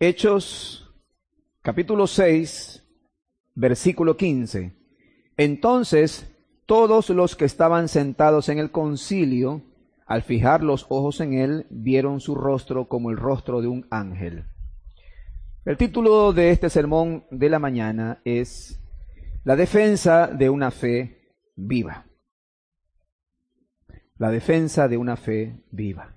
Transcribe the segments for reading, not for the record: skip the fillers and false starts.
Hechos, capítulo 6, versículo 15. Entonces, todos los que estaban sentados en el concilio, al fijar los ojos en él, vieron su rostro como el rostro de un ángel. El título de este sermón de la mañana es La defensa de una fe viva. La defensa de una fe viva.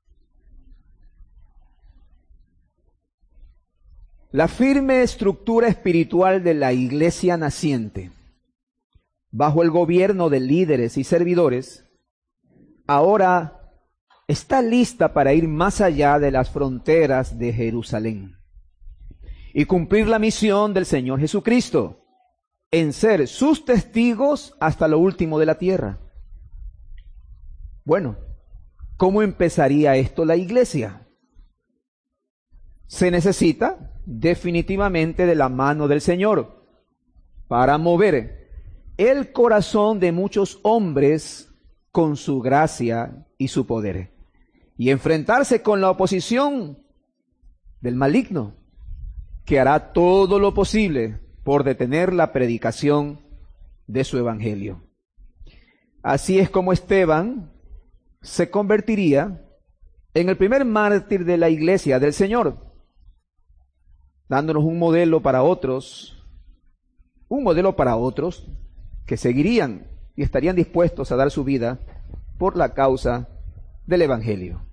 La firme estructura espiritual de la iglesia naciente, bajo el gobierno de líderes y servidores, ahora está lista para ir más allá de las fronteras de Jerusalén y cumplir la misión del Señor Jesucristo, en ser sus testigos hasta lo último de la tierra. Bueno, ¿cómo empezaría esto la iglesia? Se necesita definitivamente de la mano del Señor para mover el corazón de muchos hombres con su gracia y su poder, y enfrentarse con la oposición del maligno, que hará todo lo posible por detener la predicación de su evangelio. Así es como Esteban se convertiría en el primer mártir de la iglesia del Señor, dándonos un modelo para otros que seguirían y estarían dispuestos a dar su vida por la causa del evangelio.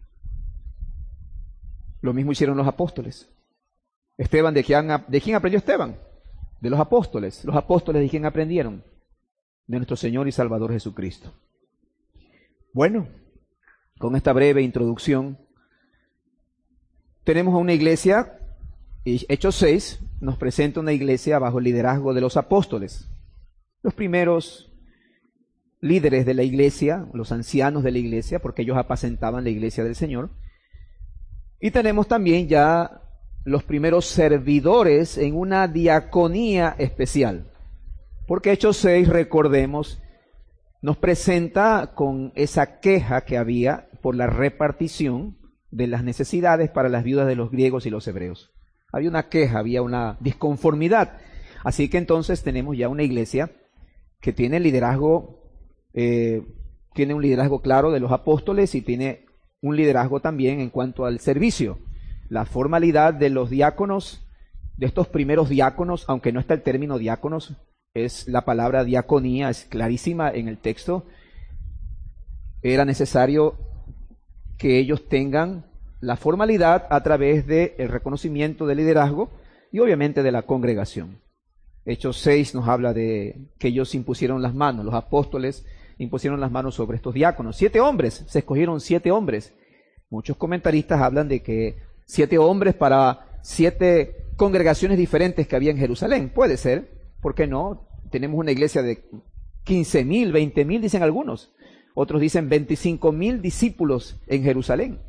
Lo mismo hicieron los apóstoles. Esteban, ¿de quién aprendió Esteban? De los apóstoles. Los apóstoles, ¿de quién aprendieron? De nuestro Señor y Salvador Jesucristo. Bueno, con esta breve introducción, tenemos a una iglesia. Hechos 6 nos presenta una iglesia bajo el liderazgo de los apóstoles, los primeros líderes de la iglesia, los ancianos de la iglesia, porque ellos apacentaban la iglesia del Señor. Y tenemos también ya los primeros servidores en una diaconía especial, porque Hechos 6, recordemos, nos presenta con esa queja que había por la repartición de las necesidades para las viudas de los griegos y los hebreos. Había una queja, había una disconformidad. Así que entonces tenemos ya una iglesia que tiene liderazgo, tiene un liderazgo claro de los apóstoles y tiene un liderazgo también en cuanto al servicio. La formalidad de los diáconos, de estos primeros diáconos, aunque no está el término diáconos, es la palabra diaconía, es clarísima en el texto. Era necesario que ellos tengan la formalidad a través del reconocimiento del liderazgo y obviamente de la congregación. Hechos 6 nos habla de que ellos impusieron las manos, los apóstoles impusieron las manos sobre estos diáconos. 7 hombres, se escogieron 7 hombres. Muchos comentaristas hablan de que 7 hombres para 7 congregaciones diferentes que había en Jerusalén. Puede ser, ¿por qué no? Tenemos una iglesia de 15,000, 20,000, dicen algunos. Otros dicen 25,000 discípulos en Jerusalén.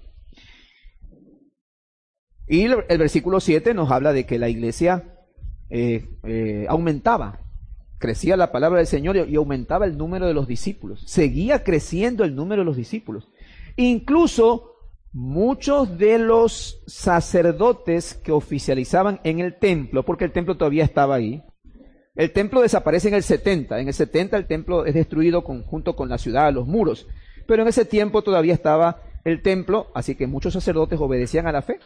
Y el versículo 7 nos habla de que la iglesia aumentaba, crecía la palabra del Señor y aumentaba el número de los discípulos. Seguía creciendo el número de los discípulos. Incluso muchos de los sacerdotes que oficializaban en el templo, porque el templo todavía estaba ahí. El templo desaparece en el 70. En el 70 el templo es destruido junto con la ciudad, los muros. Pero en ese tiempo todavía estaba el templo, así que muchos sacerdotes obedecían a la fe.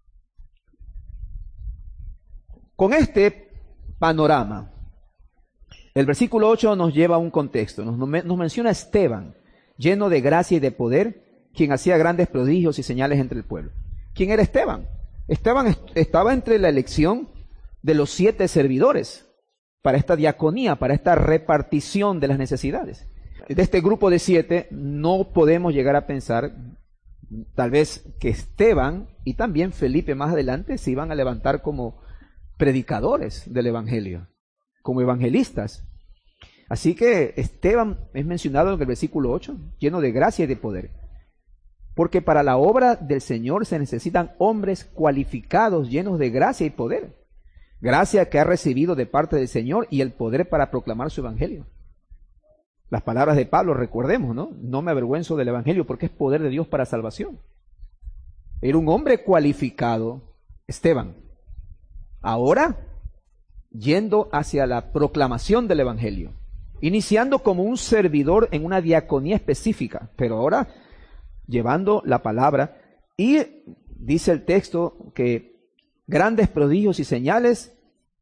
Con este panorama, el versículo 8 nos lleva a un contexto. Nos menciona a Esteban, lleno de gracia y de poder, quien hacía grandes prodigios y señales entre el pueblo. ¿Quién era Esteban? Esteban estaba entre la elección de los 7 servidores para esta diaconía, para esta repartición de las necesidades. De este grupo de 7 no podemos llegar a pensar tal vez que Esteban y también Felipe más adelante se iban a levantar como predicadores del evangelio, como evangelistas. Así que Esteban es mencionado en el versículo 8, lleno de gracia y de poder. Porque para la obra del Señor se necesitan hombres cualificados, llenos de gracia y poder. Gracia que ha recibido de parte del Señor y el poder para proclamar su evangelio. Las palabras de Pablo, recordemos, ¿no? No me avergüenzo del evangelio porque es poder de Dios para salvación. Era un hombre cualificado Esteban. Ahora, yendo hacia la proclamación del Evangelio, iniciando como un servidor en una diaconía específica, pero ahora llevando la palabra, y dice el texto que grandes prodigios y señales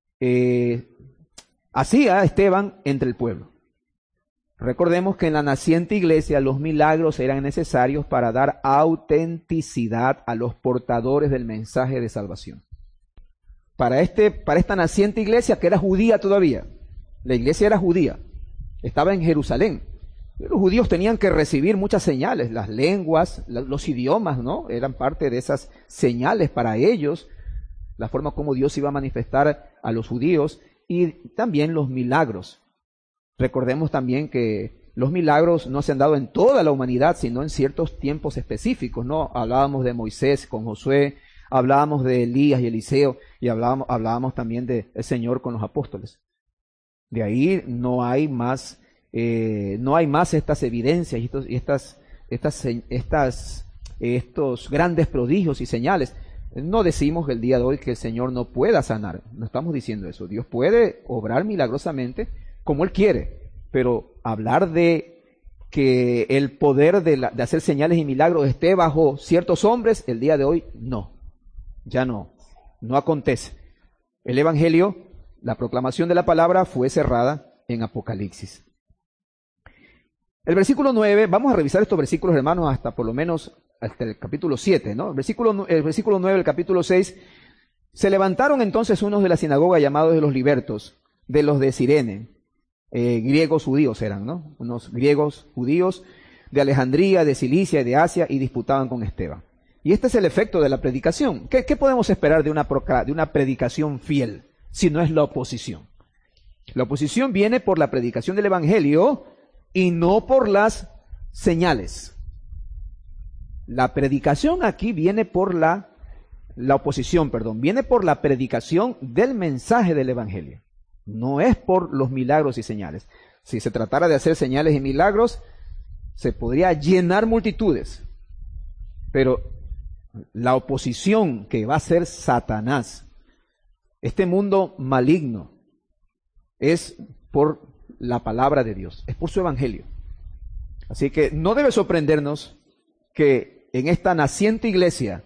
hacía Esteban entre el pueblo. Recordemos que en la naciente iglesia los milagros eran necesarios para dar autenticidad a los portadores del mensaje de salvación. Para esta naciente iglesia, que era judía todavía, la iglesia era judía, estaba en Jerusalén. Los judíos tenían que recibir muchas señales, las lenguas, los idiomas, ¿no? Eran parte de esas señales para ellos, la forma como Dios iba a manifestar a los judíos, y también los milagros. Recordemos también que los milagros no se han dado en toda la humanidad, sino en ciertos tiempos específicos, ¿no? Hablábamos de Moisés con Josué, hablábamos de Elías y Eliseo, y hablábamos también del Señor con los apóstoles. De ahí no hay más estas evidencias y estos grandes prodigios y señales. No decimos el día de hoy que el Señor no pueda sanar, no estamos diciendo eso. Dios puede obrar milagrosamente como Él quiere, pero hablar de que el poder de hacer señales y milagros esté bajo ciertos hombres, el día de hoy no, ya no acontece. El Evangelio, la proclamación de la palabra fue cerrada en Apocalipsis. El versículo 9, vamos a revisar estos versículos, hermanos, hasta por lo menos hasta el capítulo 7, ¿no? El versículo 9 del capítulo 6, se levantaron entonces unos de la sinagoga llamados de los libertos, de los de Cirene, griegos judíos eran, ¿no? Unos griegos judíos de Alejandría, de Cilicia y de Asia, y disputaban con Esteban. Y este es el efecto de la predicación. ¿Qué podemos esperar de una predicación fiel, si no es la oposición? La oposición viene por la predicación del Evangelio y no por las señales. La predicación aquí viene por la oposición, viene por la predicación del mensaje del Evangelio. No es por los milagros y señales. Si se tratara de hacer señales y milagros, se podría llenar multitudes. Pero la oposición que va a ser Satanás, este mundo maligno, es por la palabra de Dios, es por su Evangelio. Así que no debe sorprendernos que en esta naciente iglesia,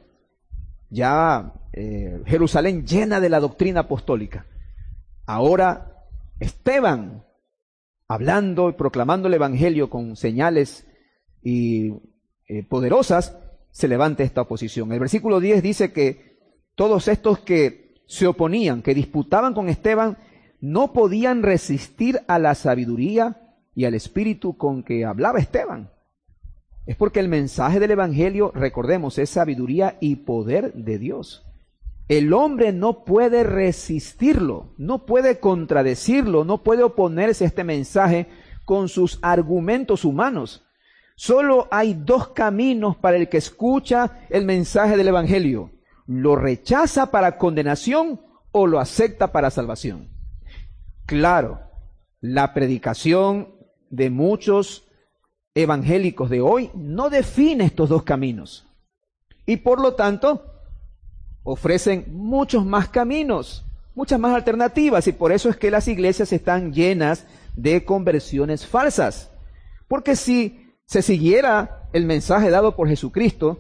ya Jerusalén llena de la doctrina apostólica, ahora Esteban, hablando y proclamando el Evangelio con señales y poderosas, se levanta esta oposición. El versículo 10 dice que todos estos que se oponían, que disputaban con Esteban, no podían resistir a la sabiduría y al espíritu con que hablaba Esteban. Es porque el mensaje del Evangelio, recordemos, es sabiduría y poder de Dios. El hombre no puede resistirlo, no puede contradecirlo, no puede oponerse a este mensaje con sus argumentos humanos. Solo hay dos caminos para el que escucha el mensaje del Evangelio. Lo rechaza para condenación o lo acepta para salvación. Claro, la predicación de muchos evangélicos de hoy no define estos dos caminos. Y por lo tanto, ofrecen muchos más caminos, muchas más alternativas, y por eso es que las iglesias están llenas de conversiones falsas. Porque si se siguiera el mensaje dado por Jesucristo,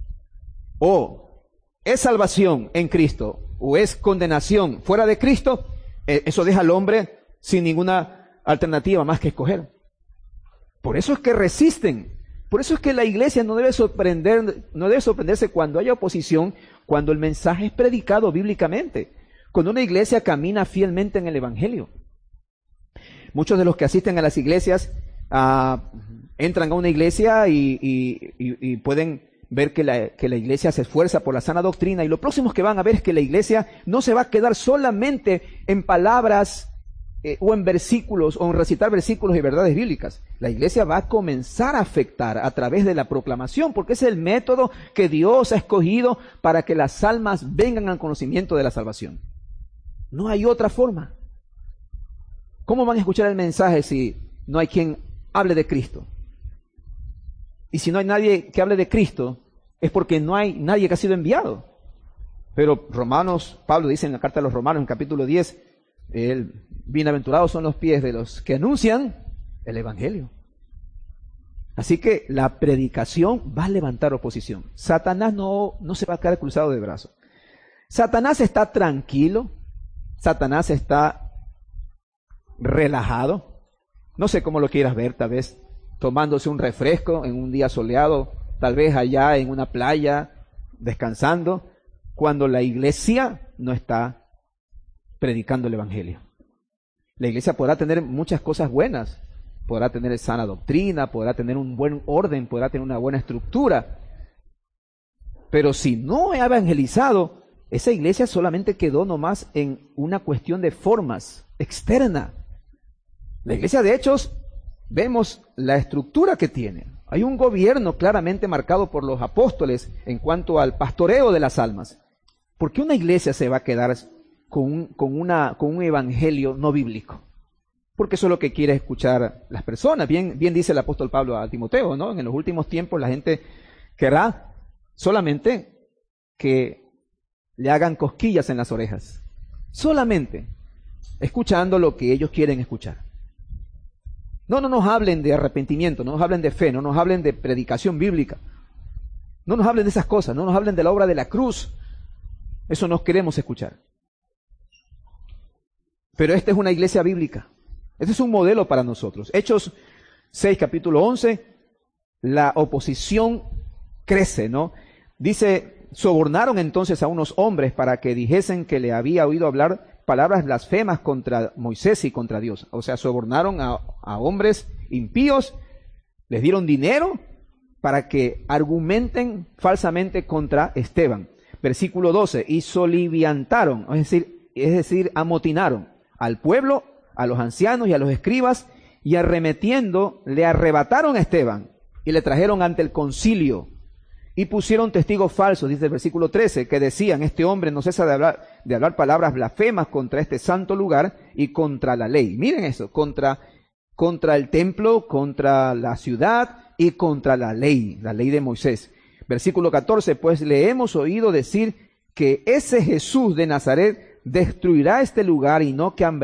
o es salvación en Cristo, o es condenación fuera de Cristo, eso deja al hombre sin ninguna alternativa más que escoger. Por eso es que resisten. Por eso es que la iglesia no debe sorprenderse cuando haya oposición, cuando el mensaje es predicado bíblicamente, cuando una iglesia camina fielmente en el Evangelio. Muchos de los que asisten a las iglesias entran a una iglesia y pueden ver que la iglesia se esfuerza por la sana doctrina, y lo próximo que van a ver es que la iglesia no se va a quedar solamente en palabras o en versículos, o en recitar versículos y verdades bíblicas. La iglesia va a comenzar a afectar a través de la proclamación, porque es el método que Dios ha escogido para que las almas vengan al conocimiento de la salvación. No hay otra forma. ¿Cómo van a escuchar el mensaje si no hay quien hable de Cristo? Y si no hay nadie que hable de Cristo, es porque no hay nadie que ha sido enviado. Pero Pablo dice en la carta a los Romanos, en capítulo 10, bienaventurados son los pies de los que anuncian el Evangelio. Así que la predicación va a levantar oposición. Satanás no se va a quedar cruzado de brazos. Satanás está tranquilo, Satanás está relajado. No sé cómo lo quieras ver, tal vez tomándose un refresco en un día soleado, tal vez allá en una playa, descansando, cuando la iglesia no está predicando el Evangelio. La iglesia podrá tener muchas cosas buenas, podrá tener sana doctrina, podrá tener un buen orden, podrá tener una buena estructura, pero si no ha evangelizado, esa iglesia solamente quedó nomás en una cuestión de formas externa. La iglesia de Hechos, vemos la estructura que tiene. Hay un gobierno claramente marcado por los apóstoles en cuanto al pastoreo de las almas. ¿Por qué una iglesia se va a quedar con un evangelio no bíblico? Porque eso es lo que quiere escuchar las personas. Bien dice el apóstol Pablo a Timoteo, ¿no? En los últimos tiempos la gente querrá solamente que le hagan cosquillas en las orejas. Solamente escuchando lo que ellos quieren escuchar. No nos hablen de arrepentimiento, no nos hablen de fe, no nos hablen de predicación bíblica. No nos hablen de esas cosas, no nos hablen de la obra de la cruz. Eso no queremos escuchar. Pero esta es una iglesia bíblica. Este es un modelo para nosotros. Hechos 6, capítulo 11, la oposición crece, ¿no? Dice, sobornaron entonces a unos hombres para que dijesen que le había oído hablar palabras blasfemas contra Moisés y contra Dios. O sea, sobornaron a hombres impíos, les dieron dinero para que argumenten falsamente contra Esteban. Versículo 12, y soliviantaron, es decir, amotinaron al pueblo, a los ancianos y a los escribas, y arremetiendo, le arrebataron a Esteban y le trajeron ante el concilio y pusieron testigos falsos, dice el versículo 13, que decían, este hombre no cesa de hablar palabras blasfemas contra este santo lugar y contra la ley. Miren eso, contra el templo, contra la ciudad y contra la ley de Moisés. Versículo 14, pues le hemos oído decir que ese Jesús de Nazaret destruirá este lugar y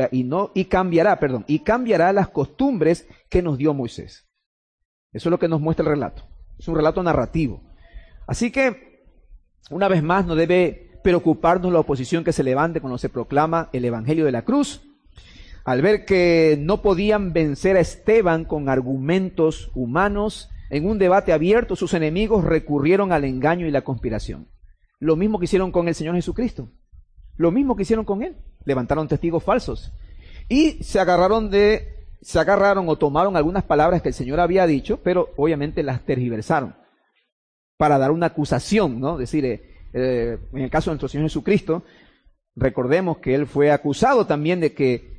cambiará las costumbres que nos dio Moisés. Eso es lo que nos muestra el relato. Es un relato narrativo. Así que, una vez más, no debe preocuparnos la oposición que se levante cuando se proclama el Evangelio de la cruz. Al ver que no podían vencer a Esteban con argumentos humanos, en un debate abierto, sus enemigos recurrieron al engaño y la conspiración. Lo mismo que hicieron con el Señor Jesucristo. Lo mismo que hicieron con Él. Levantaron testigos falsos. Y se agarraron o tomaron algunas palabras que el Señor había dicho, pero obviamente las tergiversaron para dar una acusación, ¿no? Es decir, en el caso de nuestro Señor Jesucristo, recordemos que Él fue acusado también de que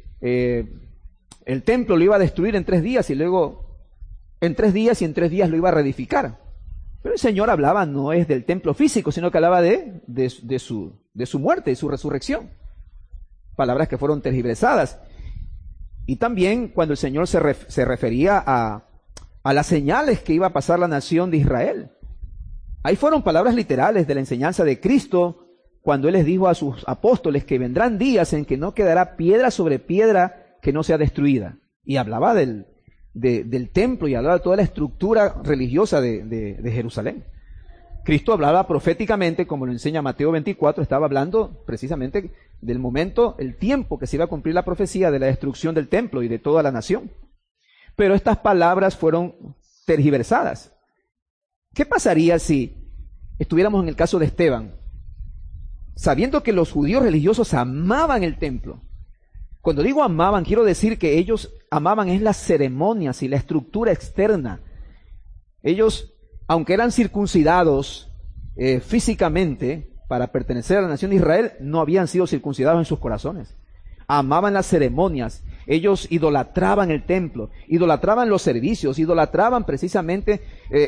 el templo lo iba a destruir en 3 días y luego en 3 días y en 3 días lo iba a reedificar. Pero el Señor hablaba no es del templo físico, sino que hablaba de su muerte, de su resurrección. Palabras que fueron tergiversadas. Y también cuando el Señor se refería a las señales que iba a pasar la nación de Israel. Ahí fueron palabras literales de la enseñanza de Cristo cuando Él les dijo a sus apóstoles que vendrán días en que no quedará piedra sobre piedra que no sea destruida. Y hablaba del templo y hablaba de toda la estructura religiosa de Jerusalén. Cristo hablaba proféticamente, como lo enseña Mateo 24, estaba hablando precisamente del momento, el tiempo que se iba a cumplir la profecía de la destrucción del templo y de toda la nación. Pero estas palabras fueron tergiversadas. ¿Qué pasaría si estuviéramos en el caso de Esteban, sabiendo que los judíos religiosos amaban el templo? Cuando digo amaban, quiero decir que ellos amaban es las ceremonias y la estructura externa. Ellos, aunque eran circuncidados físicamente para pertenecer a la nación de Israel, no habían sido circuncidados en sus corazones. Amaban las ceremonias, ellos idolatraban el templo, idolatraban los servicios, idolatraban precisamente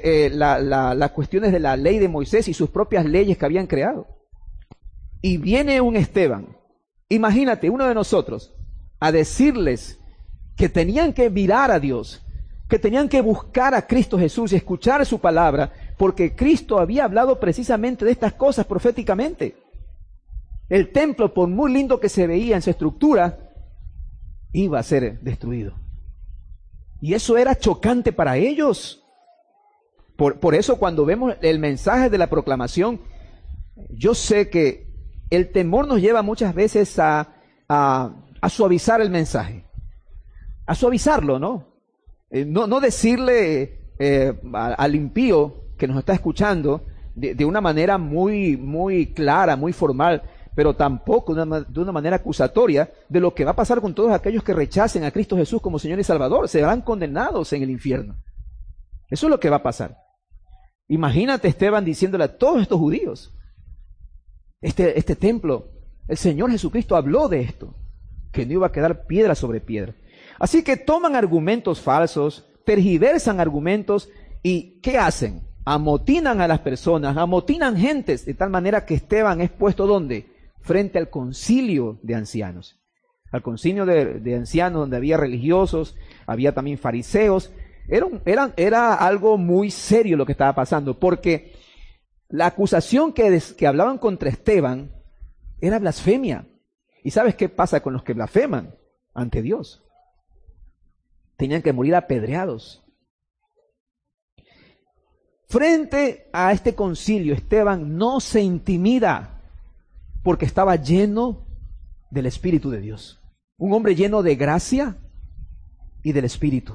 las cuestiones de la ley de Moisés y sus propias leyes que habían creado. Y viene un Esteban, imagínate, uno de nosotros, a decirles que tenían que mirar a Dios, que tenían que buscar a Cristo Jesús y escuchar su palabra, porque Cristo había hablado precisamente de estas cosas proféticamente. El templo, por muy lindo que se veía en su estructura, iba a ser destruido. Y eso era chocante para ellos. Por eso cuando vemos el mensaje de la proclamación, yo sé que el temor nos lleva muchas veces a suavizar el mensaje, a suavizarlo, ¿no? No decirle al impío que nos está escuchando de una manera muy clara, muy formal, pero tampoco de una manera acusatoria de lo que va a pasar con todos aquellos que rechacen a Cristo Jesús como Señor y Salvador. Serán condenados en el infierno. Eso es lo que va a pasar. Imagínate Esteban diciéndole a todos estos judíos, este templo, el Señor Jesucristo habló de esto, que no iba a quedar piedra sobre piedra. Así que toman argumentos falsos, tergiversan argumentos y ¿qué hacen? Amotinan a las personas, amotinan gentes, de tal manera que Esteban es puesto ¿dónde? Frente al concilio de ancianos. Al concilio de ancianos donde había religiosos, había también fariseos. Era algo muy serio lo que estaba pasando, porque la acusación que hablaban contra Esteban era blasfemia. ¿Y sabes qué pasa con los que blasfeman ante Dios? Tenían que morir apedreados. Frente a este concilio, Esteban no se intimida porque estaba lleno del Espíritu de Dios. Un hombre lleno de gracia y del Espíritu.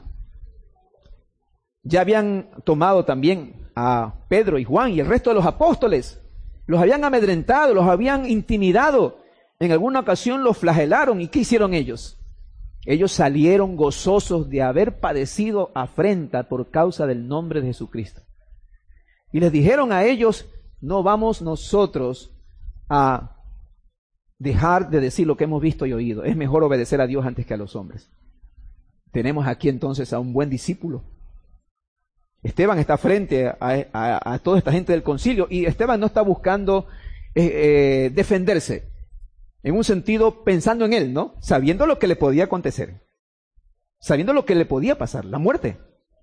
Ya habían tomado también a Pedro y Juan y el resto de los apóstoles. Los habían amedrentado, los habían intimidado. En alguna ocasión los flagelaron. ¿Y qué hicieron ellos? Ellos salieron gozosos de haber padecido afrenta por causa del nombre de Jesucristo. Y les dijeron a ellos, no vamos nosotros a dejar de decir lo que hemos visto y oído. Es mejor obedecer a Dios antes que a los hombres. Tenemos aquí entonces a un buen discípulo. Esteban está frente a toda esta gente del concilio y Esteban no está buscando defenderse. En un sentido, pensando en él, ¿no? Sabiendo lo que le podía acontecer. Sabiendo lo que le podía pasar, la muerte.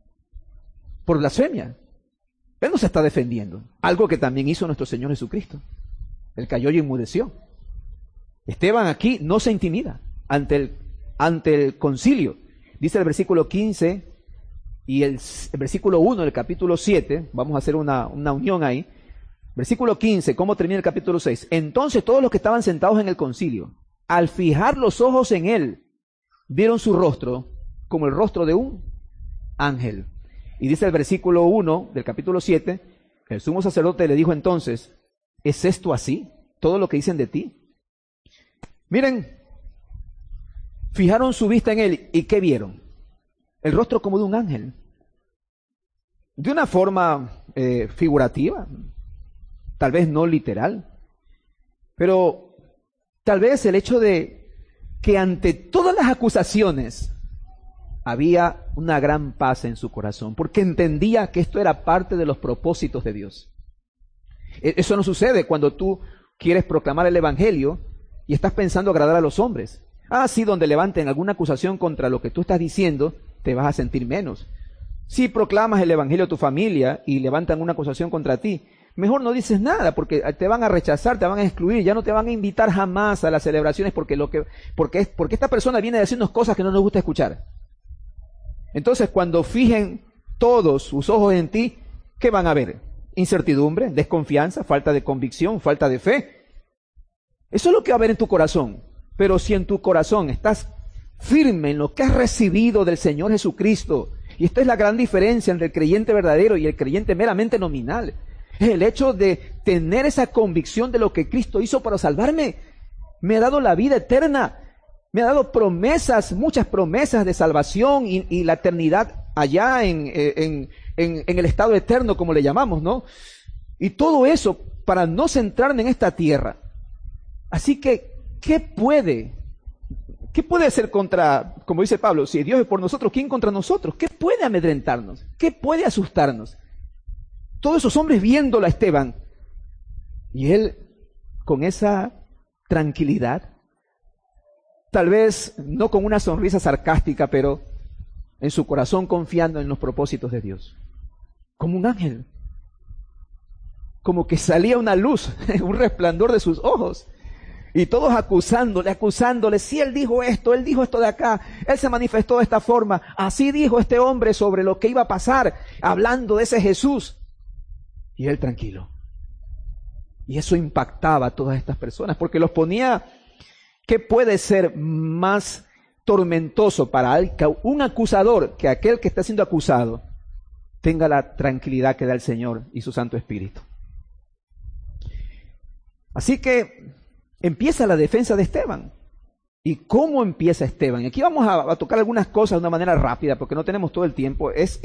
Por blasfemia. Él no se está defendiendo. Algo que también hizo nuestro Señor Jesucristo. Él cayó y enmudeció. Esteban aquí no se intimida ante el concilio. Dice el versículo 15 y el versículo 1 del capítulo 7. Vamos a hacer una unión ahí. Versículo 15, ¿cómo termina el capítulo 6? Entonces todos los que estaban sentados en el concilio, al fijar los ojos en él, vieron su rostro como el rostro de un ángel. Y dice el versículo 1 del capítulo 7, el sumo sacerdote le dijo entonces, ¿es esto así? ¿Todo lo que dicen de ti? Miren, fijaron su vista en él y ¿qué vieron? El rostro como de un ángel. De una forma figurativa. Tal vez no literal, pero tal vez el hecho de que ante todas las acusaciones había una gran paz en su corazón, porque entendía que esto era parte de los propósitos de Dios. Eso no sucede cuando tú quieres proclamar el Evangelio y estás pensando agradar a los hombres. Sí, donde levanten alguna acusación contra lo que tú estás diciendo, te vas a sentir menos. Si proclamas el Evangelio a tu familia y levantan una acusación contra ti, mejor no dices nada porque te van a rechazar, te van a excluir, ya no te van a invitar jamás a las celebraciones porque esta persona viene a decirnos cosas que no nos gusta escuchar. Entonces, cuando fijen todos sus ojos en ti, ¿qué van a ver? Incertidumbre, desconfianza, falta de convicción, falta de fe. Eso es lo que va a haber en tu corazón. Pero si en tu corazón estás firme en lo que has recibido del Señor Jesucristo, y esta es la gran diferencia entre el creyente verdadero y el creyente meramente nominal, es el hecho de tener esa convicción de lo que Cristo hizo para salvarme. Me ha dado la vida eterna, me ha dado promesas, muchas promesas de salvación y la eternidad allá en el estado eterno, como le llamamos, ¿no? Y todo eso para no centrarme en esta tierra. Así que, ¿qué puede hacer contra, como dice Pablo, si Dios es por nosotros, ¿quién contra nosotros? ¿Qué puede amedrentarnos? ¿Qué puede asustarnos? Todos esos hombres viéndolo a Esteban, y él con esa tranquilidad, tal vez no con una sonrisa sarcástica, pero en su corazón confiando en los propósitos de Dios, como un ángel, como que salía una luz, un resplandor de sus ojos. Y todos acusándole, si él dijo esto de acá, él se manifestó de esta forma, así dijo este hombre sobre lo que iba a pasar, hablando de ese Jesús. Y él tranquilo. Y eso impactaba a todas estas personas, porque los ponía, ¿qué puede ser más tormentoso para un acusador que aquel que está siendo acusado tenga la tranquilidad que da el Señor y su Santo Espíritu? Así que empieza la defensa de Esteban. ¿Y cómo empieza Esteban? Aquí vamos a tocar algunas cosas de una manera rápida, porque no tenemos todo el tiempo. Es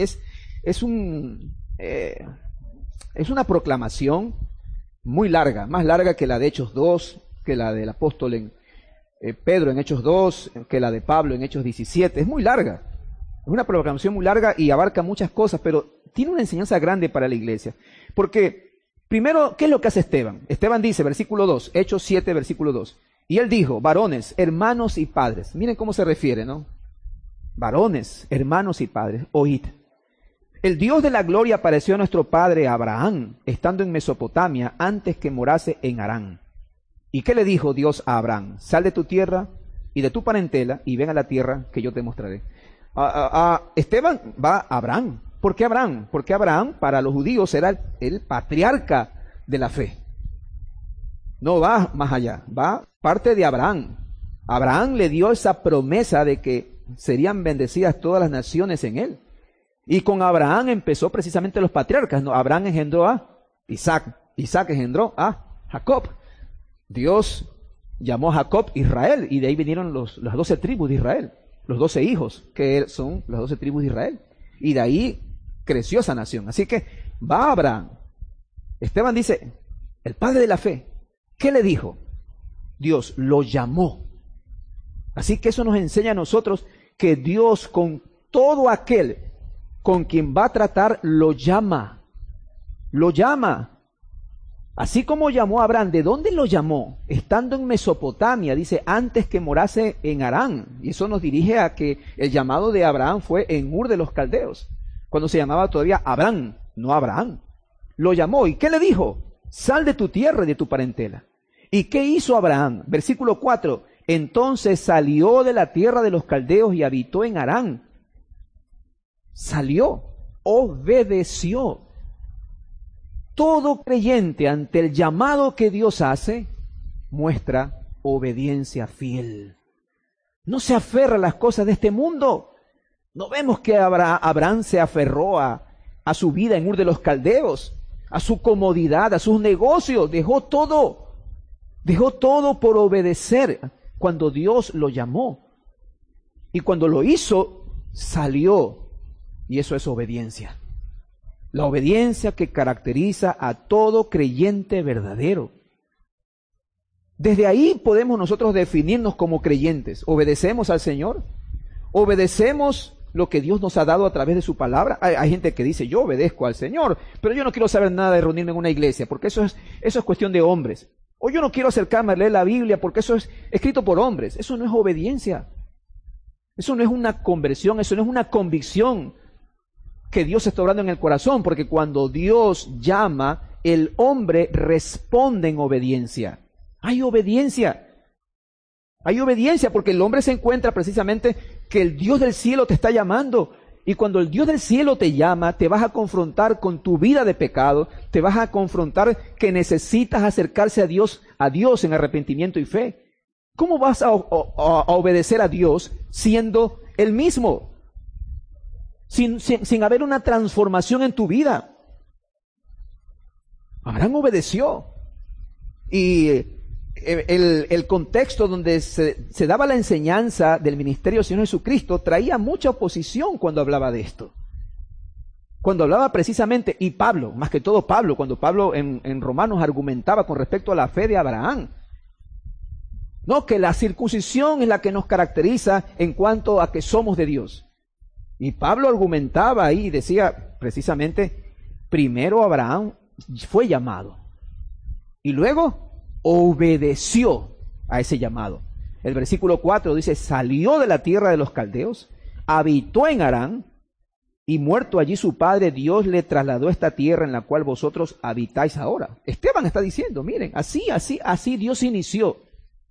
una proclamación muy larga, más larga que la de Hechos 2, que la del apóstol Pedro en Hechos 2, que la de Pablo en Hechos 17. Es muy larga. Es una proclamación muy larga y abarca muchas cosas, pero tiene una enseñanza grande para la iglesia. Porque primero, ¿qué es lo que hace Esteban? Esteban dice, versículo 2, Hechos 7, versículo 2. Y él dijo, varones, hermanos y padres. Miren cómo se refiere, ¿no? Varones, hermanos y padres, oíd. El Dios de la gloria apareció a nuestro padre Abraham, estando en Mesopotamia, antes que morase en Harán. ¿Y qué le dijo Dios a Abraham? Sal de tu tierra y de tu parentela y ven a la tierra que yo te mostraré. Esteban va a Abraham. ¿Por qué Abraham? Porque Abraham para los judíos era el patriarca de la fe. No va más allá, va parte de Abraham. Abraham le dio esa promesa de que serían bendecidas todas las naciones en él. Y con Abraham empezó precisamente los patriarcas. ¿No? Abraham engendró a Isaac, Isaac engendró a Jacob. Dios llamó a Jacob Israel y de ahí vinieron las 12 tribus de Israel, los 12 hijos que son las 12 tribus de Israel. Y de ahí creció esa nación. Así que va Abraham. Esteban dice, el padre de la fe, ¿qué le dijo? Dios lo llamó. Así que eso nos enseña a nosotros que Dios con todo aquel con quien va a tratar lo llama. Lo llama. Así como llamó a Abraham, ¿de dónde lo llamó? Estando en Mesopotamia, dice, antes que morase en Harán. Y eso nos dirige a que el llamado de Abraham fue en Ur de los Caldeos, cuando se llamaba todavía Abraham, no Abraham. Lo llamó, ¿y qué le dijo? Sal de tu tierra y de tu parentela. ¿Y qué hizo Abraham? Versículo 4, entonces salió de la tierra de los Caldeos y habitó en Harán. Salió, obedeció. Todo creyente ante el llamado que Dios hace, muestra obediencia fiel. No se aferra a las cosas de este mundo. No vemos que Abraham se aferró a su vida en Ur de los Caldeos, a su comodidad, a sus negocios. Dejó todo por obedecer cuando Dios lo llamó. Y cuando lo hizo, salió. Y eso es obediencia. La obediencia que caracteriza a todo creyente verdadero. Desde ahí podemos nosotros definirnos como creyentes. ¿Obedecemos al Señor? ¿Obedecemos lo que Dios nos ha dado a través de su palabra? Hay gente que dice, yo obedezco al Señor, pero yo no quiero saber nada de reunirme en una iglesia, porque eso es cuestión de hombres. O yo no quiero acercarme a leer la Biblia, porque eso es escrito por hombres. Eso no es obediencia. Eso no es una conversión, eso no es una convicción que Dios está obrando en el corazón, porque cuando Dios llama, el hombre responde en obediencia. Hay obediencia. Hay obediencia porque el hombre se encuentra precisamente que el Dios del cielo te está llamando. Y cuando el Dios del cielo te llama, te vas a confrontar con tu vida de pecado, te vas a confrontar que necesitas acercarse a Dios en arrepentimiento y fe. ¿Cómo vas a obedecer a Dios siendo el mismo? Sin haber una transformación en tu vida. Abraham obedeció. Y el contexto donde se daba la enseñanza del ministerio del Señor Jesucristo traía mucha oposición cuando hablaba de esto. Cuando hablaba precisamente, y Pablo, más que todo Pablo, cuando Pablo en Romanos argumentaba con respecto a la fe de Abraham. No, que la circuncisión es la que nos caracteriza en cuanto a que somos de Dios. Y Pablo argumentaba ahí y decía precisamente, primero Abraham fue llamado y luego obedeció a ese llamado. El versículo 4 dice, salió de la tierra de los caldeos, habitó en Harán, y muerto allí su padre, Dios le trasladó a esta tierra en la cual vosotros habitáis ahora. Esteban está diciendo, miren, así Dios inició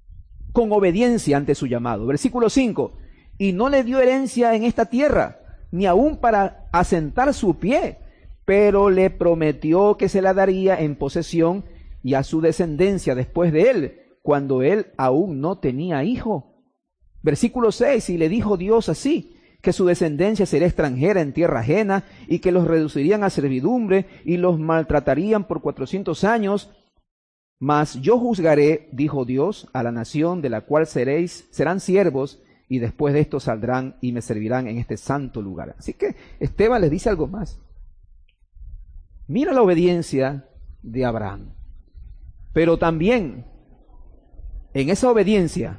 con obediencia ante su llamado. Versículo 5, y no le dio herencia en esta tierra, ni aún para asentar su pie, pero le prometió que se la daría en posesión y a su descendencia después de él, cuando él aún no tenía hijo. Versículo 6, y le dijo Dios así, que su descendencia sería extranjera en tierra ajena, y que los reducirían a servidumbre, y los maltratarían por 400 años. Mas yo juzgaré, dijo Dios, a la nación de la cual serán siervos, y después de esto saldrán y me servirán en este santo lugar. Así que Esteban les dice algo más. Mira la obediencia de Abraham. Pero también, en esa obediencia,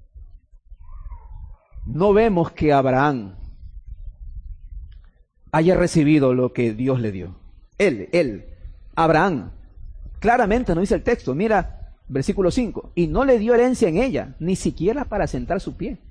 no vemos que Abraham haya recibido lo que Dios le dio. Abraham, claramente no dice el texto, mira, versículo 5, y no le dio herencia en ella, ni siquiera para sentar su pie.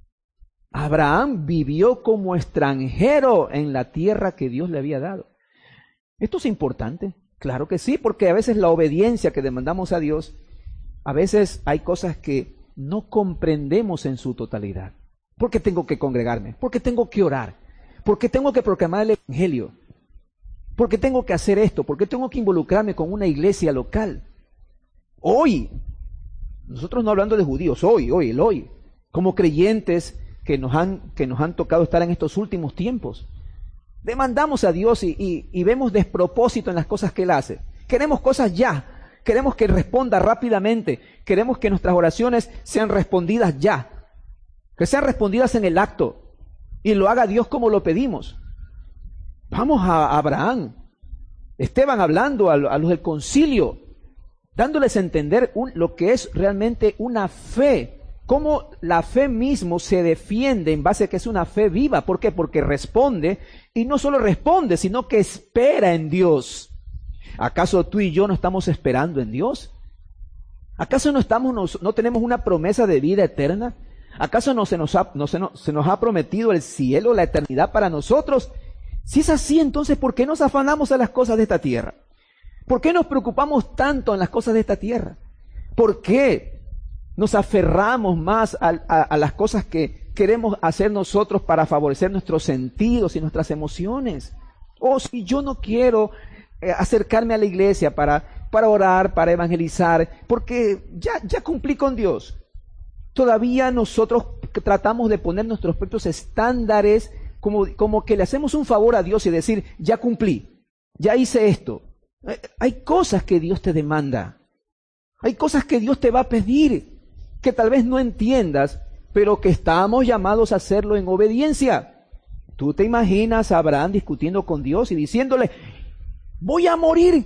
Abraham vivió como extranjero en la tierra que Dios le había dado. ¿Esto es importante? Claro que sí, porque a veces la obediencia que demandamos a Dios, a veces hay cosas que no comprendemos en su totalidad. ¿Por qué tengo que congregarme? ¿Por qué tengo que orar? ¿Por qué tengo que proclamar el evangelio? ¿Por qué tengo que hacer esto? ¿Por qué tengo que involucrarme con una iglesia local? Hoy, nosotros no hablando de judíos, hoy, como creyentes que nos han tocado estar en estos últimos tiempos, demandamos a Dios y vemos despropósito en las cosas que Él hace. Queremos cosas ya, queremos que responda rápidamente, queremos que nuestras oraciones sean respondidas ya, que sean respondidas en el acto, y lo haga Dios como lo pedimos. Vamos a Abraham, Esteban hablando a los del concilio, dándoles a entender lo que es realmente una fe, cómo la fe mismo se defiende en base a que es una fe viva. ¿Por qué? Porque responde, y no solo responde, sino que espera en Dios. ¿Acaso tú y yo no estamos esperando en Dios? ¿Acaso no tenemos una promesa de vida eterna? ¿Acaso se nos ha prometido el cielo, la eternidad para nosotros? Si es así, entonces, ¿por qué nos afanamos a las cosas de esta tierra? ¿Por qué nos preocupamos tanto en las cosas de esta tierra? ¿Por qué nos aferramos más a las cosas que queremos hacer nosotros para favorecer nuestros sentidos y nuestras emociones? Si yo no quiero acercarme a la iglesia para orar, para evangelizar, porque ya cumplí con Dios. Todavía nosotros tratamos de poner nuestros propios estándares como que le hacemos un favor a Dios y decir, ya cumplí, ya hice esto. Hay cosas que Dios te demanda, hay cosas que Dios te va a pedir, que tal vez no entiendas, pero que estamos llamados a hacerlo en obediencia. ¿Tú te imaginas a Abraham discutiendo con Dios y diciéndole, voy a morir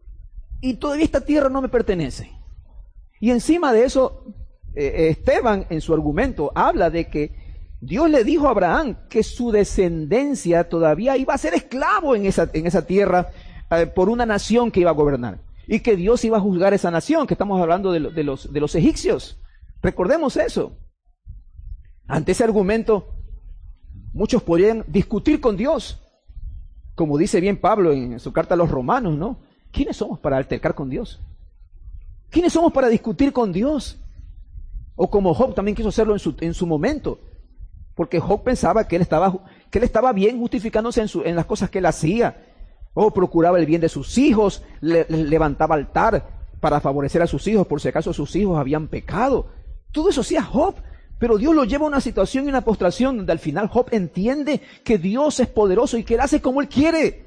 y todavía esta tierra no me pertenece? Y encima de eso, Esteban en su argumento habla de que Dios le dijo a Abraham que su descendencia todavía iba a ser esclavo en esa tierra por una nación que iba a gobernar, y que Dios iba a juzgar esa nación, que estamos hablando de los egipcios. Recordemos eso. Ante ese argumento, muchos podrían discutir con Dios, como dice bien Pablo en su carta a los Romanos, ¿no? ¿Quiénes somos para altercar con Dios? ¿Quiénes somos para discutir con Dios? O como Job también quiso hacerlo en su momento, porque Job pensaba que él estaba bien justificándose en las cosas que él hacía. Procuraba el bien de sus hijos, levantaba altar para favorecer a sus hijos por si acaso sus hijos habían pecado. Todo eso hacía Job, pero Dios lo lleva a una situación y una postración donde al final Job entiende que Dios es poderoso y que Él hace como Él quiere.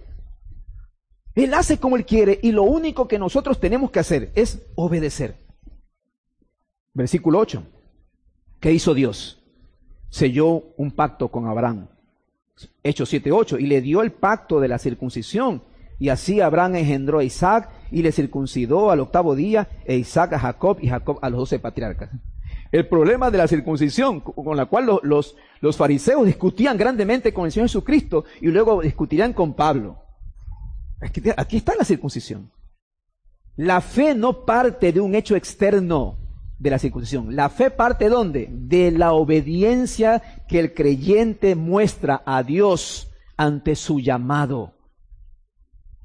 Él hace como Él quiere, y lo único que nosotros tenemos que hacer es obedecer. Versículo 8. ¿Qué hizo Dios? Selló un pacto con Abraham. Hechos 7:8. Y le dio el pacto de la circuncisión. Y así Abraham engendró a Isaac y le circuncidó al 8º día, e Isaac a Jacob y Jacob a los 12 patriarcas. El problema de la circuncisión, con la cual los fariseos discutían grandemente con el Señor Jesucristo y luego discutirán con Pablo. Aquí está la circuncisión. La fe no parte de un hecho externo de la circuncisión. La fe parte ¿de dónde? De la obediencia que el creyente muestra a Dios ante su llamado.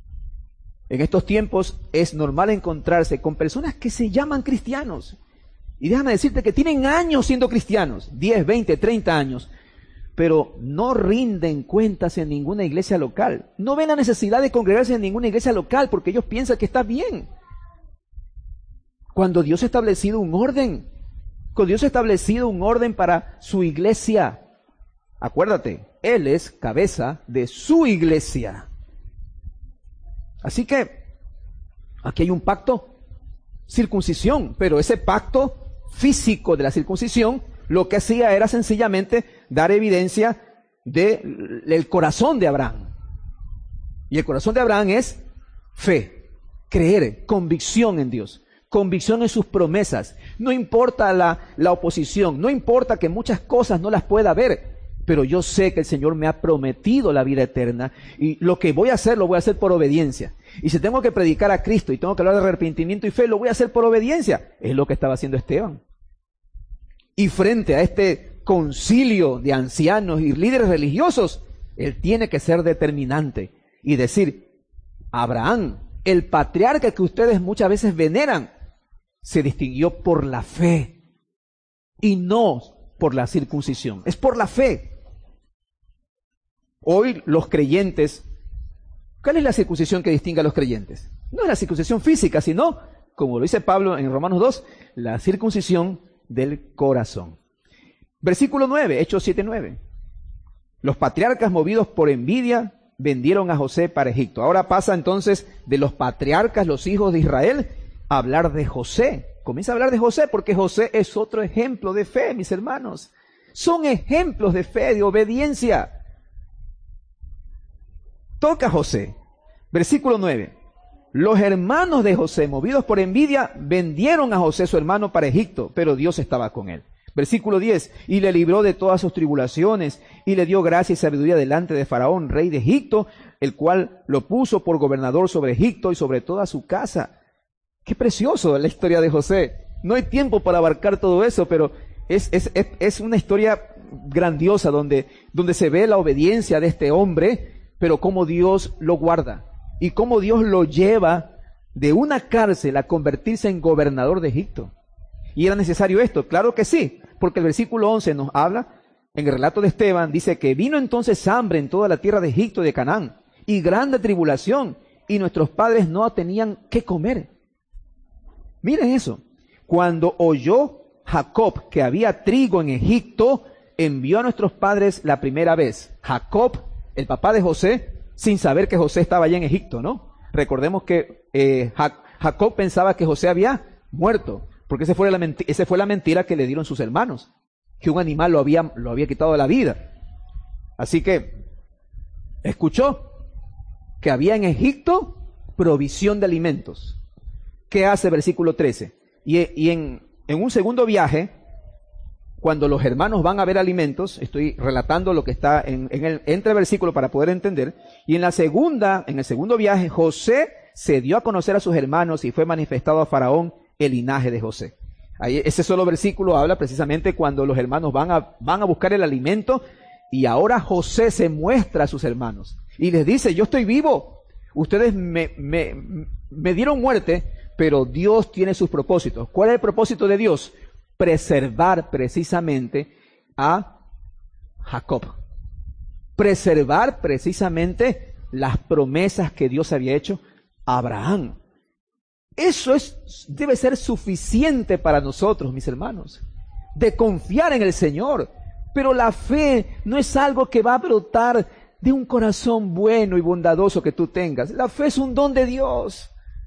En estos tiempos es normal encontrarse con personas que se llaman cristianos Y déjame decirte que tienen años siendo cristianos, 10, 20, 30 años, pero no rinden cuentas en ninguna iglesia local. No ven la necesidad de congregarse en ninguna iglesia local porque ellos piensan que está bien. Cuando Dios ha establecido un orden, cuando Dios ha establecido un orden para su iglesia, acuérdate, Él es cabeza de su iglesia. Así que aquí hay un pacto, circuncisión, pero ese pacto físico de la circuncisión lo que hacía era sencillamente dar evidencia del corazón de Abraham. Y el corazón de Abraham es fe, creer, convicción en Dios, convicción en sus promesas. No importa la oposición, no importa que muchas cosas no las pueda ver, pero yo sé que el Señor me ha prometido la vida eterna y lo que voy a hacer, lo voy a hacer por obediencia. Y si tengo que predicar a Cristo y tengo que hablar de arrepentimiento y fe, lo voy a hacer por obediencia. Es lo que estaba haciendo Esteban. Y frente a este concilio de ancianos y líderes religiosos, él tiene que ser determinante y decir, Abraham, el patriarca que ustedes muchas veces veneran, se distinguió por la fe y no por la circuncisión. Es por la fe. Hoy los creyentes, ¿cuál es la circuncisión que distingue a los creyentes? No es la circuncisión física, sino, como lo dice Pablo en Romanos 2, la circuncisión del corazón. Versículo 9, Hechos 7:9. Los patriarcas, movidos por envidia, vendieron a José para Egipto. Ahora pasa entonces de los patriarcas, los hijos de Israel, a hablar de José. Comienza a hablar de José porque José es otro ejemplo de fe, mis hermanos. Son ejemplos de fe, de obediencia. Toca José. Versículo 9. Los hermanos de José, movidos por envidia, vendieron a José su hermano para Egipto, pero Dios estaba con él. Versículo 10. Y le libró de todas sus tribulaciones, y le dio gracia y sabiduría delante de Faraón, rey de Egipto, el cual lo puso por gobernador sobre Egipto y sobre toda su casa. Qué precioso la historia de José. No hay tiempo para abarcar todo eso, pero es una historia grandiosa donde se ve la obediencia de este hombre, pero cómo Dios lo guarda y cómo Dios lo lleva de una cárcel a convertirse en gobernador de Egipto. ¿Y era necesario esto? Claro que sí, porque el versículo 11 nos habla, en el relato de Esteban, dice que vino entonces hambre en toda la tierra de Egipto y de Canaán, y grande tribulación, y nuestros padres no tenían qué comer. Miren eso. Cuando oyó Jacob que había trigo en Egipto, envió a nuestros padres la primera vez. Jacob, el papá de José, sin saber que José estaba allá en Egipto, ¿no? Recordemos que Jacob pensaba que José había muerto, porque esa fue la mentira que le dieron sus hermanos, que un animal lo había quitado la vida. Así que escuchó que había en Egipto provisión de alimentos. ¿Qué hace versículo 13? Y en un segundo viaje, cuando los hermanos van a ver alimentos, estoy relatando lo que está entre versículos para poder entender, y en el segundo viaje, José se dio a conocer a sus hermanos y fue manifestado a Faraón el linaje de José. Ahí, ese solo versículo habla precisamente cuando los hermanos van a buscar el alimento, y ahora José se muestra a sus hermanos y les dice, yo estoy vivo, ustedes me dieron muerte, pero Dios tiene sus propósitos. ¿Cuál es el propósito de Dios? Preservar precisamente a Jacob. Preservar precisamente las promesas que Dios había hecho a Abraham. Eso debe ser suficiente para nosotros, mis hermanos, de confiar en el Señor. Pero la fe no es algo que va a brotar de un corazón bueno y bondadoso que tú tengas. La fe es un don de Dios.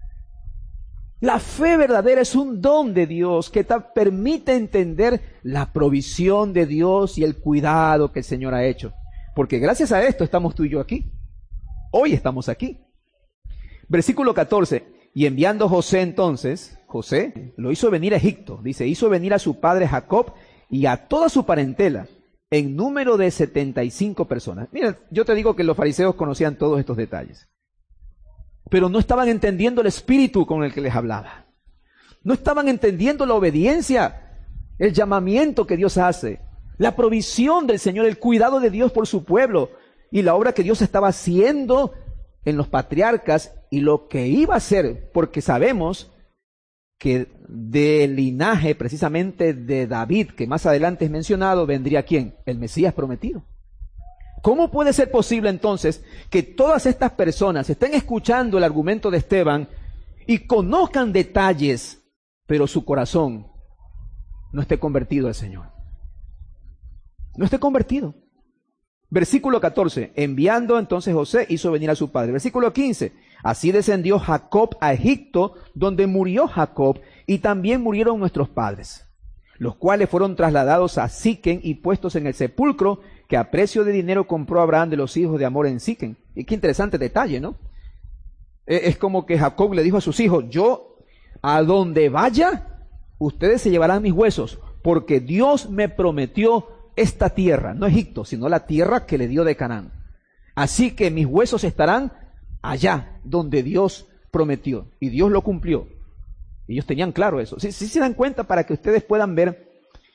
La fe verdadera es un don de Dios que te permite entender la provisión de Dios y el cuidado que el Señor ha hecho. Porque gracias a esto estamos tú y yo aquí. Hoy estamos aquí. Versículo 14. Y enviando José entonces, José lo hizo venir a Egipto. Dice, hizo venir a su padre Jacob y a toda su parentela, en número de 75 personas. Mira, yo te digo que los fariseos conocían todos estos detalles, pero no estaban entendiendo el espíritu con el que les hablaba. No estaban entendiendo la obediencia, el llamamiento que Dios hace, la provisión del Señor, el cuidado de Dios por su pueblo y la obra que Dios estaba haciendo en los patriarcas y lo que iba a hacer, porque sabemos que del linaje precisamente de David, que más adelante es mencionado, vendría ¿quién? El Mesías prometido. ¿Cómo puede ser posible entonces que todas estas personas estén escuchando el argumento de Esteban y conozcan detalles, pero su corazón no esté convertido al Señor? No esté convertido. Versículo 14, enviando entonces José hizo venir a su padre. Versículo 15, así descendió Jacob a Egipto, donde murió Jacob, y también murieron nuestros padres, los cuales fueron trasladados a Siquem y puestos en el sepulcro que a precio de dinero compró Abraham de los hijos de Hamor en Siquem. Y qué interesante detalle, ¿no? Es como que Jacob le dijo a sus hijos, yo a donde vaya, ustedes se llevarán mis huesos, porque Dios me prometió esta tierra, no Egipto, sino la tierra que le dio de Canaán. Así que mis huesos estarán allá donde Dios prometió. Y Dios lo cumplió. Ellos tenían claro eso. Si se dan cuenta, para que ustedes puedan ver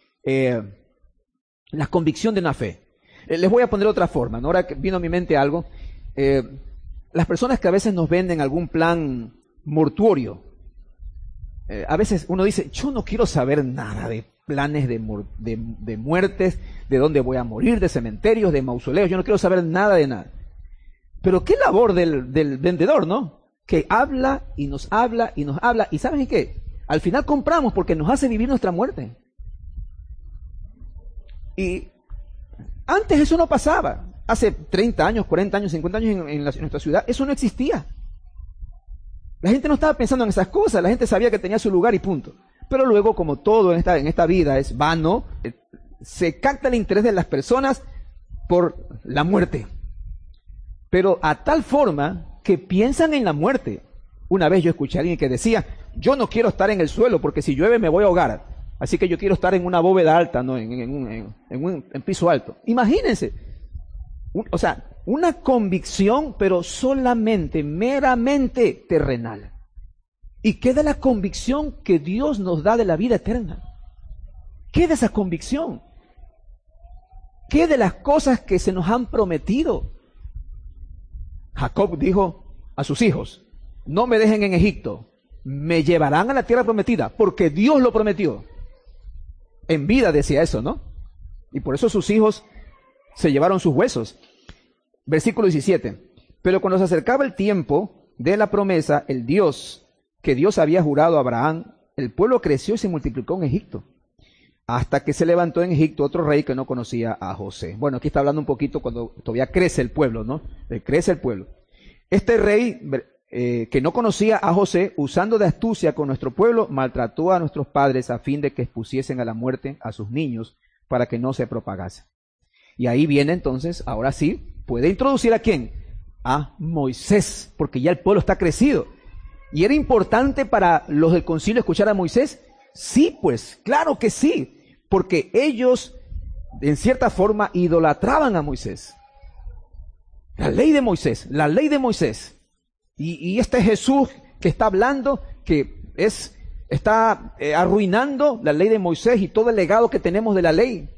la convicción de una fe. Les voy a poner otra forma, ¿no? Ahora que vino a mi mente algo. Las personas que a veces nos venden algún plan mortuorio, a veces uno dice, yo no quiero saber nada de planes de muertes, de dónde voy a morir, de cementerios, de mausoleos, yo no quiero saber nada de nada. Pero qué labor del vendedor, ¿no? Que habla y nos habla y nos habla, y ¿saben qué? Al final compramos porque nos hace vivir nuestra muerte. Y antes eso no pasaba. Hace 30 años, 40 años, 50 años en nuestra ciudad, eso no existía. La gente no estaba pensando en esas cosas, la gente sabía que tenía su lugar y punto. Pero luego, como todo en esta vida es vano, se capta el interés de las personas por la muerte. Pero a tal forma que piensan en la muerte. Una vez yo escuché a alguien que decía, yo no quiero estar en el suelo porque si llueve me voy a ahogar. Así que yo quiero estar en una bóveda alta, ¿no? en piso alto. Imagínense. O sea, una convicción, pero solamente, meramente terrenal. ¿Y qué de la convicción que Dios nos da de la vida eterna? ¿Qué de esa convicción? ¿Qué de las cosas que se nos han prometido? Jacob dijo a sus hijos, no me dejen en Egipto, me llevarán a la tierra prometida, porque Dios lo prometió. En vida decía eso, ¿no? Y por eso sus hijos se llevaron sus huesos. Versículo 17. Pero cuando se acercaba el tiempo de la promesa, el Dios que Dios había jurado a Abraham, el pueblo creció y se multiplicó en Egipto, hasta que se levantó en Egipto otro rey que no conocía a José. Bueno, aquí está hablando un poquito cuando todavía crece el pueblo, ¿no? Crece el pueblo. Este rey que no conocía a José, usando de astucia con nuestro pueblo, maltrató a nuestros padres a fin de que expusiesen a la muerte a sus niños para que no se propagase. Y ahí viene entonces, ahora sí, puede introducir ¿a quién? A Moisés, porque ya el pueblo está crecido. ¿Y era importante para los del concilio escuchar a Moisés? Sí, pues, claro que sí, porque ellos, en cierta forma, idolatraban a Moisés. La ley de Moisés, la ley de Moisés. Y este Jesús que está hablando, que está arruinando la ley de Moisés y todo el legado que tenemos de la ley.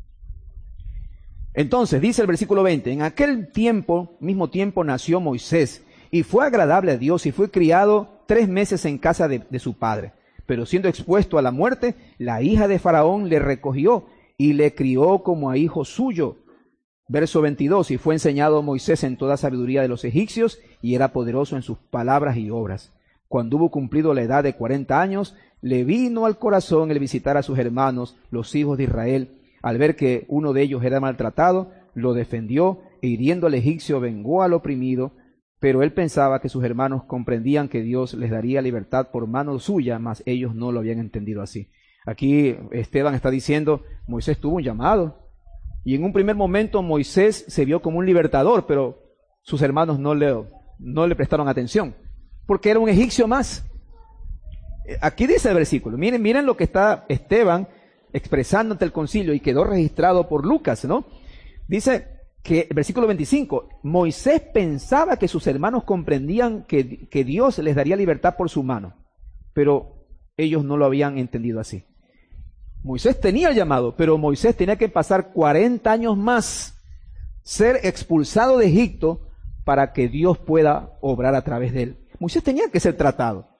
Entonces, dice el versículo 20, en aquel mismo tiempo nació Moisés, y fue agradable a Dios, y fue criado 3 meses en casa de su padre. Pero siendo expuesto a la muerte, la hija de Faraón le recogió y le crió como a hijo suyo. Verso 22, y fue enseñado Moisés en toda sabiduría de los egipcios, y era poderoso en sus palabras y obras. Cuando hubo cumplido la edad de 40 años, le vino al corazón el visitar a sus hermanos, los hijos de Israel. Al ver que uno de ellos era maltratado, lo defendió, e hiriendo al egipcio vengó al oprimido. Pero él pensaba que sus hermanos comprendían que Dios les daría libertad por mano suya, mas ellos no lo habían entendido así. Aquí Esteban está diciendo, Moisés tuvo un llamado, y en un primer momento Moisés se vio como un libertador, pero sus hermanos no le prestaron atención, porque era un egipcio más. Aquí dice el versículo, miren lo que está Esteban expresando ante el concilio, y quedó registrado por Lucas, ¿no? Dice que, versículo 25, Moisés pensaba que sus hermanos comprendían que Dios les daría libertad por su mano, pero ellos no lo habían entendido así. Moisés tenía el llamado, pero Moisés tenía que pasar 40 años más, ser expulsado de Egipto para que Dios pueda obrar a través de él. Moisés tenía que ser tratado.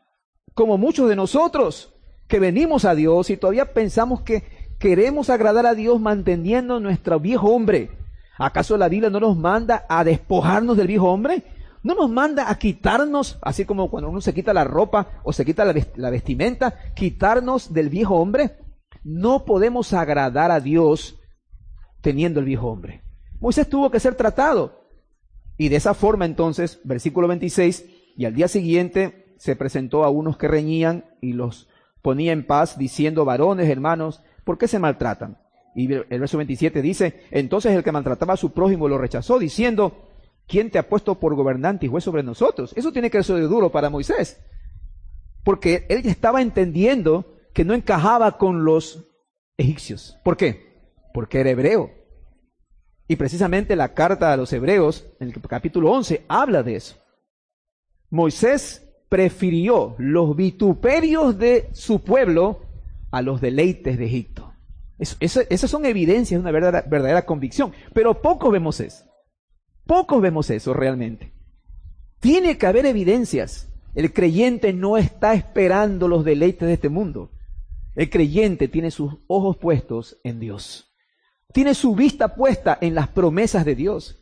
como muchos de nosotros que venimos a Dios y todavía pensamos que queremos agradar a Dios manteniendo nuestro viejo hombre. ¿Acaso la Biblia no nos manda a despojarnos del viejo hombre? ¿No nos manda a quitarnos, así como cuando uno se quita la ropa o se quita la vestimenta, quitarnos del viejo hombre? No podemos agradar a Dios teniendo el viejo hombre. Moisés tuvo que ser tratado. Y de esa forma entonces, versículo 26, y al día siguiente se presentó a unos que reñían y los ponía en paz, diciendo: varones, hermanos, ¿por qué se maltratan? Y el verso 27 dice: entonces el que maltrataba a su prójimo lo rechazó, diciendo: ¿quién te ha puesto por gobernante y juez sobre nosotros? Eso tiene que ser duro para Moisés, porque él ya estaba entendiendo que no encajaba con los egipcios. ¿Por qué? Porque era hebreo. Y precisamente la carta a los hebreos, en el capítulo 11, habla de eso. Moisés prefirió los vituperios de su pueblo a los deleites de Egipto. Esas son evidencias de una verdadera convicción. Pero pocos vemos eso. Pocos vemos eso realmente. Tiene que haber evidencias. El creyente no está esperando los deleites de este mundo. El creyente tiene sus ojos puestos en Dios. Tiene su vista puesta en las promesas de Dios.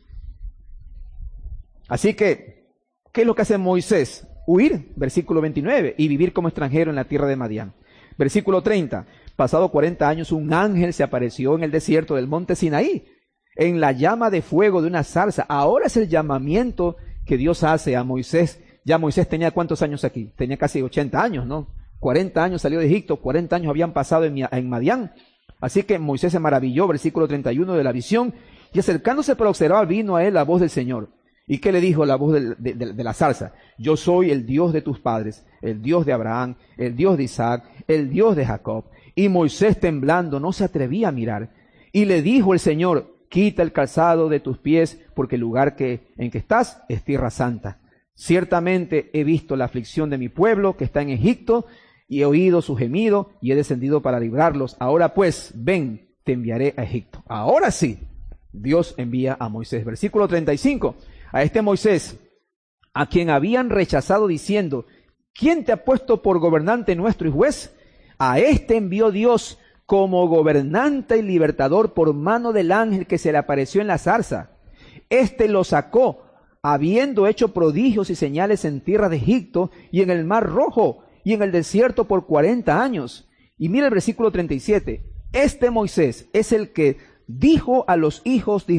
Así que, ¿qué es lo que hace Moisés? Huir, versículo 29, y vivir como extranjero en la tierra de Madián. Versículo 30, pasado 40 años, un ángel se apareció en el desierto del monte Sinaí, en la llama de fuego de una zarza. Ahora es el llamamiento que Dios hace a Moisés. Ya Moisés tenía ¿cuántos años aquí? Tenía casi 80 años, ¿no? 40 años salió de Egipto, 40 años habían pasado en Madián. Así que Moisés se maravilló, versículo 31 de la visión, y acercándose para observar, vino a él la voz del Señor. ¿Y qué le dijo la voz de la zarza? Yo soy el Dios de tus padres, el Dios de Abraham, el Dios de Isaac, el Dios de Jacob. Y Moisés, temblando, no se atrevía a mirar. Y le dijo el Señor: quita el calzado de tus pies, porque el lugar en que estás es tierra santa. Ciertamente he visto la aflicción de mi pueblo que está en Egipto, y he oído su gemido, y he descendido para librarlos. Ahora pues, ven, te enviaré a Egipto. Ahora sí, Dios envía a Moisés. Versículo 35. A este Moisés, a quien habían rechazado diciendo: ¿quién te ha puesto por gobernante nuestro y juez? A este envió Dios como gobernante y libertador por mano del ángel que se le apareció en la zarza. Este lo sacó, habiendo hecho prodigios y señales en tierra de Egipto y en el mar Rojo y en el desierto por 40 años. Y mira el versículo 37. Este Moisés es el que dijo a los hijos de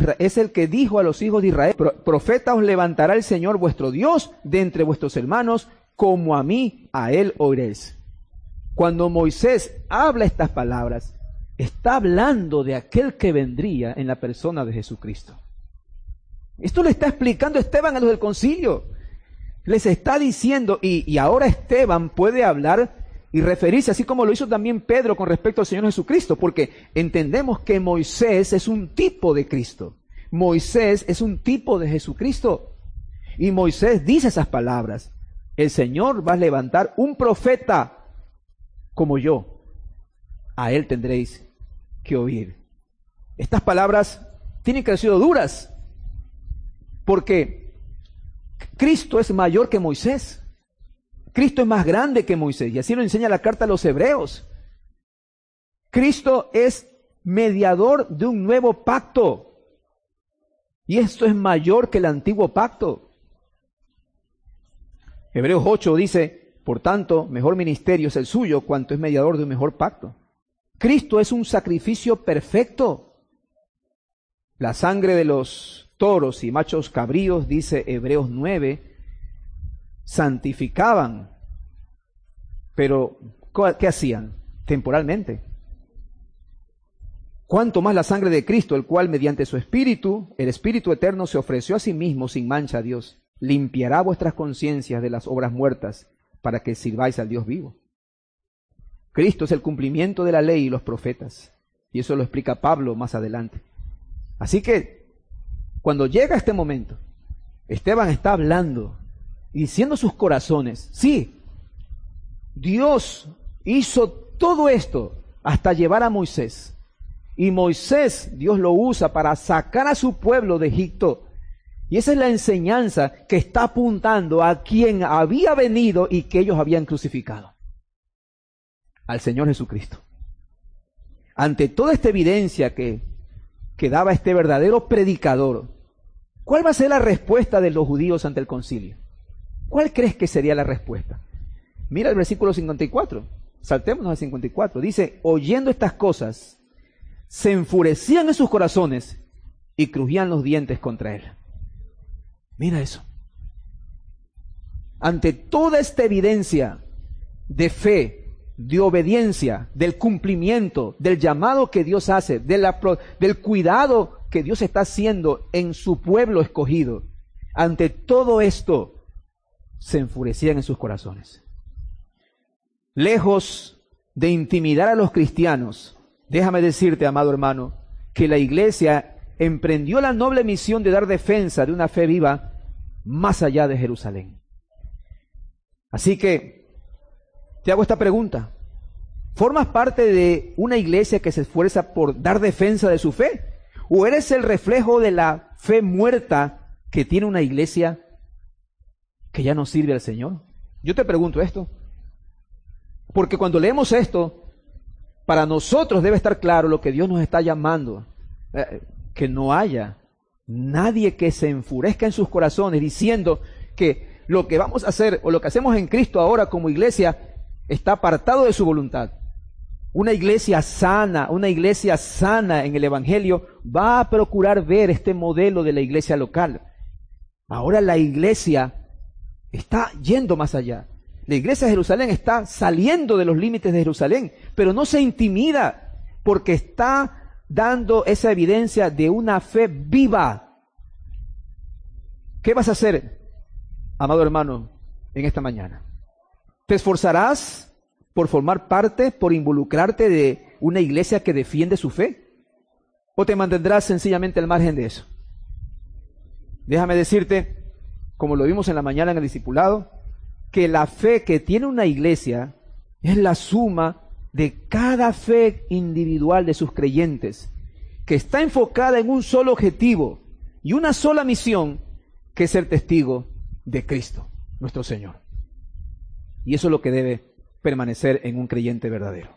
Israel, profeta os levantará el Señor vuestro Dios de entre vuestros hermanos, como a mí, a él oiréis. Cuando Moisés habla estas palabras, está hablando de aquel que vendría en la persona de Jesucristo. Esto le está explicando Esteban a los del concilio. Les está diciendo, y ahora Esteban puede hablar y referirse, así como lo hizo también Pedro con respecto al Señor Jesucristo, porque entendemos que Moisés es un tipo de Cristo. Moisés es un tipo de Jesucristo. Y Moisés dice esas palabras: el Señor va a levantar un profeta como yo. A él tendréis que oír. Estas palabras tienen que haber sido duras, porque Cristo es mayor que Moisés. Cristo es más grande que Moisés, y así lo enseña la carta a los hebreos. Cristo es mediador de un nuevo pacto, y esto es mayor que el antiguo pacto. Hebreos 8 dice: por tanto, mejor ministerio es el suyo, cuanto es mediador de un mejor pacto. Cristo es un sacrificio perfecto. La sangre de los toros y machos cabríos, dice Hebreos 9, santificaban, pero ¿qué hacían? Temporalmente. Cuanto más la sangre de Cristo, el cual mediante su Espíritu, el Espíritu eterno, se ofreció a sí mismo sin mancha a Dios, limpiará vuestras conciencias de las obras muertas, para que sirváis al Dios vivo. Cristo es el cumplimiento de la ley y los profetas, y eso lo explica Pablo más adelante. Así que, cuando llega este momento, Esteban está hablando y diciendo sus corazones: sí, Dios hizo todo esto hasta llevar a Moisés. Y Moisés, Dios lo usa para sacar a su pueblo de Egipto. Y esa es la enseñanza que está apuntando a quien había venido y que ellos habían crucificado, al Señor Jesucristo. Ante toda esta evidencia que daba este verdadero predicador, ¿cuál va a ser la respuesta de los judíos ante el concilio? ¿Cuál crees que sería la respuesta? Mira el versículo 54, saltémonos al 54. Dice, oyendo estas cosas, se enfurecían en sus corazones y crujían los dientes contra él. Mira eso. Ante toda esta evidencia de fe, de obediencia, del cumplimiento, del llamado que Dios hace, del cuidado que Dios está haciendo en su pueblo escogido, ante todo esto, se enfurecían en sus corazones. Lejos de intimidar a los cristianos, déjame decirte, amado hermano, que la iglesia emprendió la noble misión de dar defensa de una fe viva más allá de Jerusalén. Así que te hago esta pregunta. ¿Formas parte de una iglesia que se esfuerza por dar defensa de su fe? ¿O eres el reflejo de la fe muerta que tiene una iglesia que ya no sirve al Señor? Yo te pregunto esto, porque cuando leemos esto, para nosotros debe estar claro lo que Dios nos está llamando, que no haya nadie que se enfurezca en sus corazones diciendo que lo que vamos a hacer o lo que hacemos en Cristo ahora como iglesia está apartado de su voluntad. Una iglesia sana en el Evangelio va a procurar ver este modelo de la iglesia local. Ahora la iglesia está yendo más allá. La iglesia de Jerusalén está saliendo de los límites de Jerusalén, pero no se intimida porque está dando esa evidencia de una fe viva. ¿Qué vas a hacer, amado hermano, en esta mañana? ¿Te esforzarás por formar parte, por involucrarte de una iglesia que defiende su fe? ¿O te mantendrás sencillamente al margen de eso? Déjame decirte, como lo vimos en la mañana en el discipulado, que la fe que tiene una iglesia es la suma de cada fe individual de sus creyentes, que está enfocada en un solo objetivo y una sola misión, que es ser testigo de Cristo, nuestro Señor. Y eso es lo que debe permanecer en un creyente verdadero.